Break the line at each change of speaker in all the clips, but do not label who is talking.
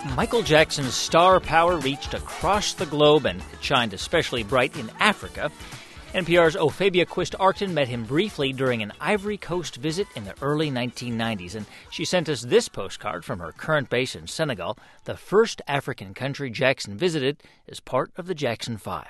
Michael Jackson's star power reached across the globe and it shined especially bright in Africa. NPR's Ophabia Quist-Arcton met him briefly during an Ivory Coast visit in the early 1990s, and she sent us this postcard from her current base in Senegal, the first African country Jackson visited as part of the Jackson 5.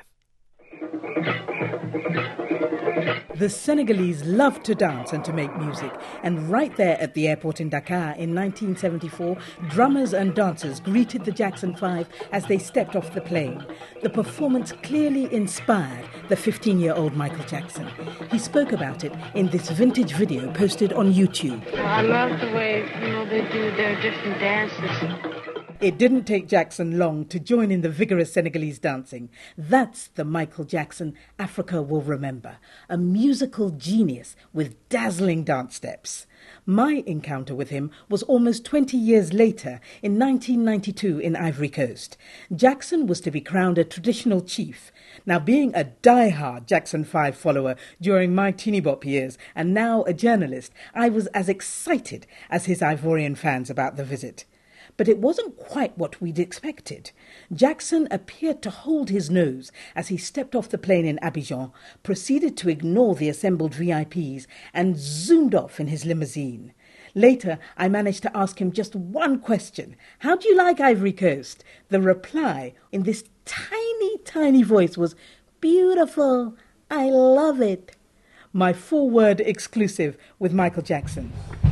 The Senegalese love to dance and to make music, and right there at the airport in Dakar in 1974, drummers and dancers greeted the Jackson 5 as they stepped off the plane. The performance clearly inspired the 15-year-old Michael Jackson. He spoke about it in this vintage video posted on YouTube.
I love the way, they do their different dances.
It didn't take Jackson long to join in the vigorous Senegalese dancing. That's the Michael Jackson Africa will remember, a musical genius with dazzling dance steps. My encounter with him was almost 20 years later, in 1992 in Ivory Coast. Jackson was to be crowned a traditional chief. Now, being a die-hard Jackson 5 follower during my teeny bop years and now a journalist, I was as excited as his Ivorian fans about the visit. But it wasn't quite what we'd expected. Jackson appeared to hold his nose as he stepped off the plane in Abidjan, proceeded to ignore the assembled VIPs, and zoomed off in his limousine. Later, I managed to ask him just one question. How do you like Ivory Coast? The reply, in this tiny, tiny voice, was, "Beautiful. I love it." My 4-word exclusive with Michael Jackson.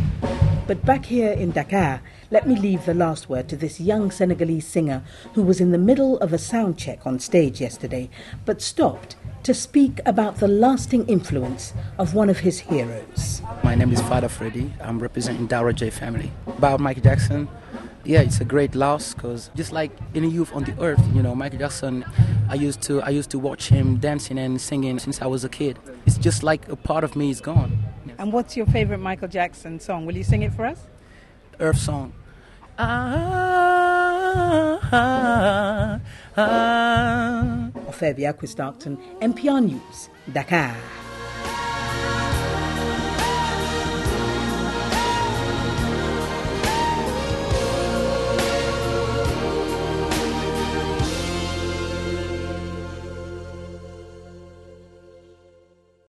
But back here in Dakar, let me leave the last word to this young Senegalese singer who was in the middle of a sound check on stage yesterday, but stopped to speak about the lasting influence of one of his heroes.
My name is Father Freddy. I'm representing Dara J family. About Michael Jackson, yeah, it's a great loss because just like any youth on the earth, Michael Jackson, I used to watch him dancing and singing since I was a kid. It's just like a part of me is gone.
And what's your favorite Michael Jackson song? Will you sing it for us?
Earth song.
Ophabia Quist-Arcton, NPR News, Dakar.